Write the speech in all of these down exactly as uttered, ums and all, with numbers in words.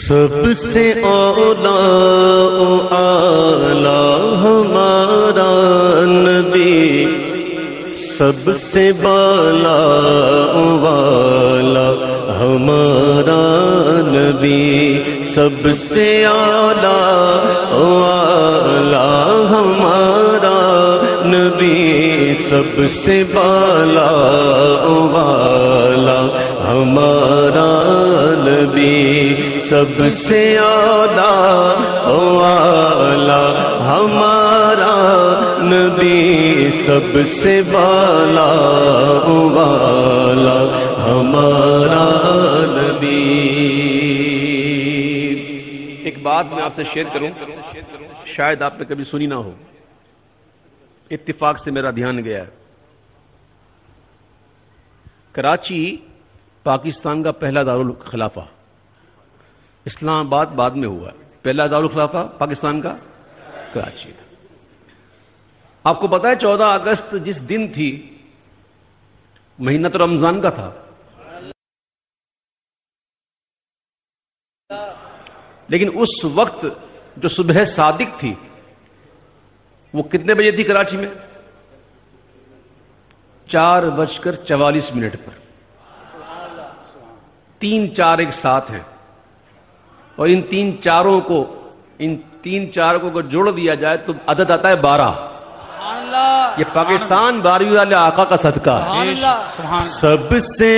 سب سے اولا اعلی ہمارا نبی، سب سے بالا والا ہمارا نبی، سب سے اعلی والا ہمارا نبی، سب سے بالا والا ہمارا نبی، سب سے اعلیٰ والا ہمارا نبی، سب سے بالا والا ہمارا نبی۔ ایک بات میں آپ سے شیئر کروں، شاید آپ نے کبھی سنی نہ ہو، اتفاق سے میرا دھیان گیا ہے۔ کراچی پاکستان کا پہلا دارالخلافہ، اسلام آباد بعد میں ہوا ہے، پہلا دارالخلافہ پاکستان کا کراچی۔ آپ کو پتا ہے چودہ اگست جس دن تھی، مہینہ تو رمضان کا تھا، لیکن اس وقت جو صبح صادق تھی وہ کتنے بجے تھی کراچی میں؟ چار بج کر چوالیس منٹ پر۔ تین چار ایک ساتھ ہیں، اور ان تین چاروں کو ان تین چاروں کو جوڑ دیا جائے تو عدد آتا ہے بارہ۔ یہ پاکستان بارہویں والے آقا کا صدقہ۔ سب سے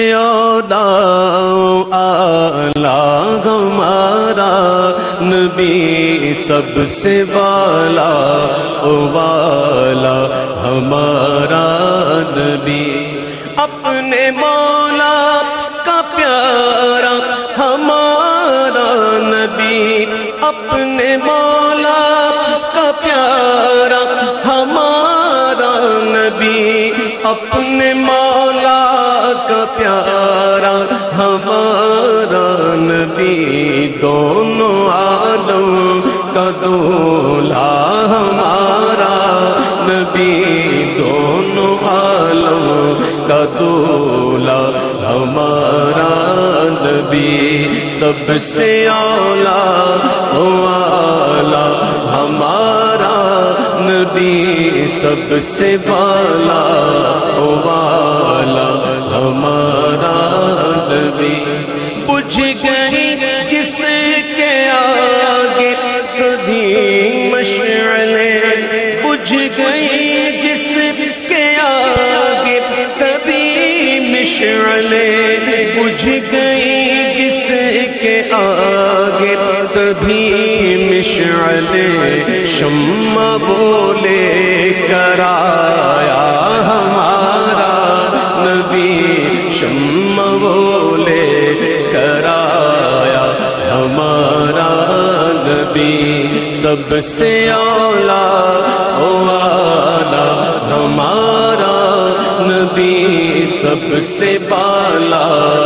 اعلیٰ ہمارا نبی، سب سے بالا والا ہمارا نبی، اپنے مولا کا پیارا ہمارا نبی، اپنے مولا کا پیارا ہمارا نبی، اپنے مولا کا پیارا ہمارا نبی، دونوں عالم کا دولا ہمارا نبی، دونوں عالم کا دولا ہمارا نبی، سب سے اعلیٰ والا ہمارا نبی، سب سے بالا والا ہمارا نبی، بجھ گئی جس کے آگے کبھی مشعلیں، بجھ گئی جس کے آگے کبھی مشعلیں، بجھ گئی جس کے آگے کبھی مشعلیں، شمع بولے کرایا ہمارا نبی، شمع بولے کرایا ہمارا نبی، سب سے اعلیٰ والا ہمارا نبی، سب سے بالا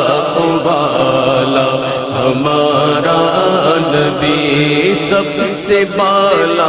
والا ہمارا نبی، سب سے بالا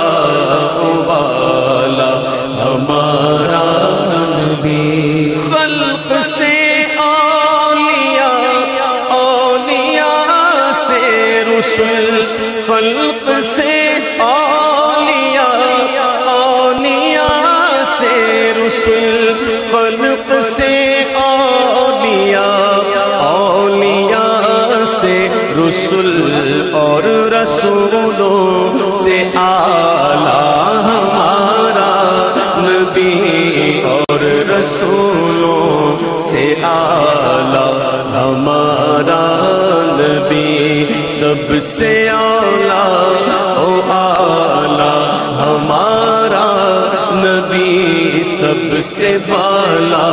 والا ہمارا نبی، خلق سے اولیاء، اولیاء سے رسل، خلق سے اولیاء، اولیاء سے رسل، خلق سے اولیاء، اولیاء سے رسل، اور رسولوں سے اعلیٰ ہمارا نبی، اور رسولوں سے اعلیٰ ہمارا نبی، سب سے اعلیٰ اعلیٰ ہمارا نبی، سب سے بالا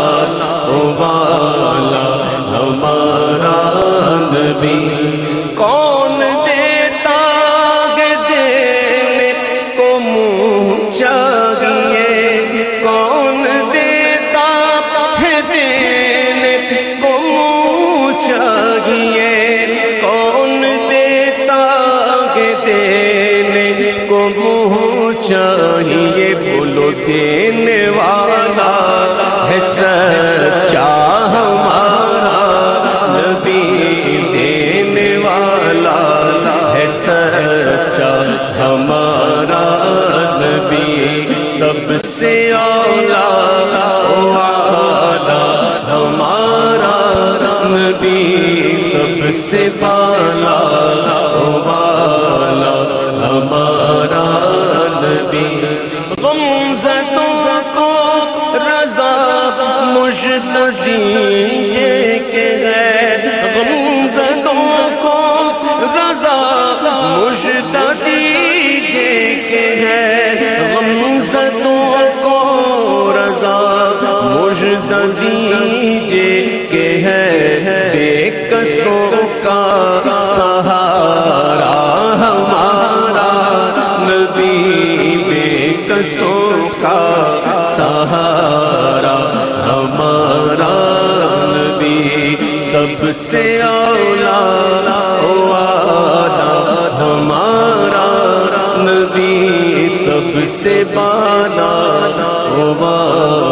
والا ہمارا نبی، کون دیتا ہے دینے کو منہ چاہیے، کون دیتا ہے دینے کو منہ چاہیے، کون دیتا ہے دینے کو منہ چاہیے، بولو دینے والا ہے سچا ہمارا نبی، دینے والا ہے سب سے بالا ہوا